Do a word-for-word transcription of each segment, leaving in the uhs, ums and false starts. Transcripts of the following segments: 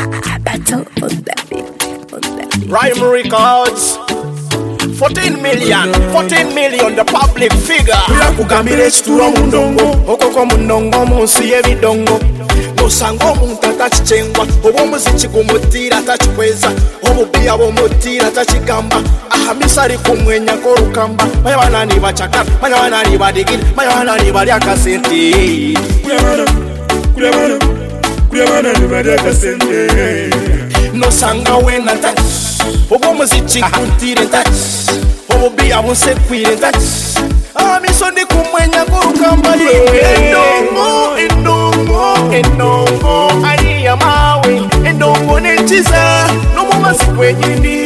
Rhyme Records. fourteen million, fourteen million, the public figure. Kugambira ekitulo mu ndongo, okoko mu ndongo munsi y'ebidongo. Nosanga omuntu atakicengwa, oba omuziki gumutiira takikweza, obubiya bw'omutiira takigamba. Ahamisa ali kumwenya k'olukamba. Manya banani bacakara, manya banani badigiri, manya banani bali akasente. Kulabana, kulabana, kulabana ni bali akasente. Nosanga wena ntaki, oba omuziki gumutiira ntaki, obubiya bunsekwire ntaki. Ahamisa ndi kumwenya k'olukamba. Endongo, endongo, endongo, ayiya mawe, endongo n'enkiza, n'omubazi gwenyini.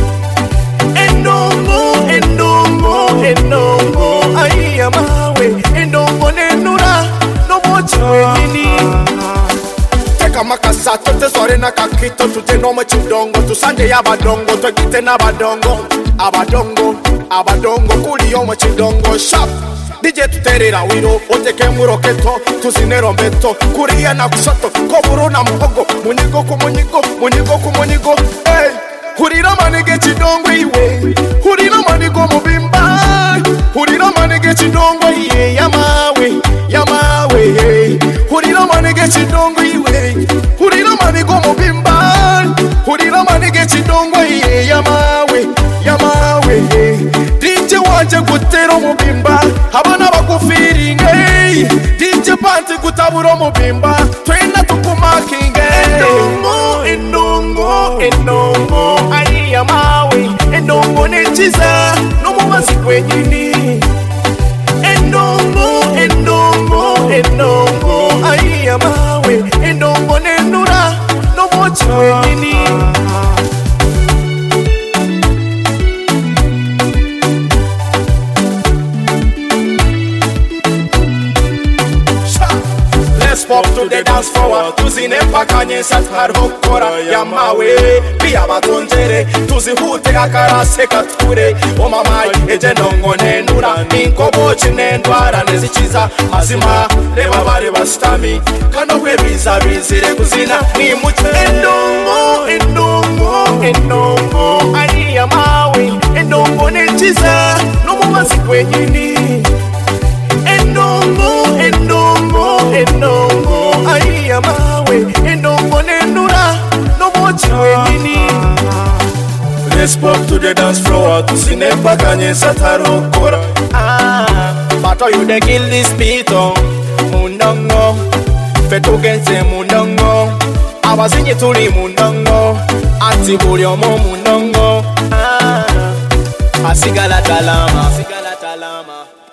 Endongo, endongo, endongo, ayiya mawe, endongo n'enura, n'omwoki gwenyini. Teka makasa, totesware n'akakito, tute n'omu kidongo, tusanje y'abadongo, twegite n'abadongo, abadongo, abadongo, kuli y'omu kidongo, sharp. D J tuterera wiro, oteke muroketo, tuzine rombeto, kuriya na kusoto, koburu na muhogo, munyigo ku munyigo, munyigo ku munyigo, hey! Hurira manige chidongo iwe, hurira manigo mubimba, hurira manige chidongo iwe, yamawe, yamawe, hey! Hurira manige chidongo iwe, hurira manigo mubimba, hurira manige chidongo iwe, yamawe, yamawe, hey! D J wanje gutero mubimba, abana bakufiringe, hey! D J panti gutaburo mubimba, twenda tukumakinge. Endongo, endongo, endongo, ayiya mawe, endongo n'enkiza, n'omubazi gwenyini. Endongo, endongo, endongo, ayiya mawe, endongo n'enura, n'omwoki gwenyini. Let's pop to the dance floor, tuzine mpakanye satarokora yamawe, biya batonjere, tuzihute akarase kature, omamai eje ndongo n'enura, ninkoboki n'endwara nezikiza, mazima reba bari basitami, kano kwebiza bizire kuzina nimuke. Endongo, endongo, endongo, ayiya mawe, endongo n'enkiza, n'omubazi gwenyini. Endongo, endongo, endongo, ayiya mawe, endongo n'enura, n'omwoki gwenyini. Let's pop to the dance floor, tusine mpakanye satarokora. Ah, but you dey kill this beat on mundongo, fe tugenze mundongo, abazinyi tuli mundongo, ati buli omu mundongo. Ah, asigala talama, asigala talama.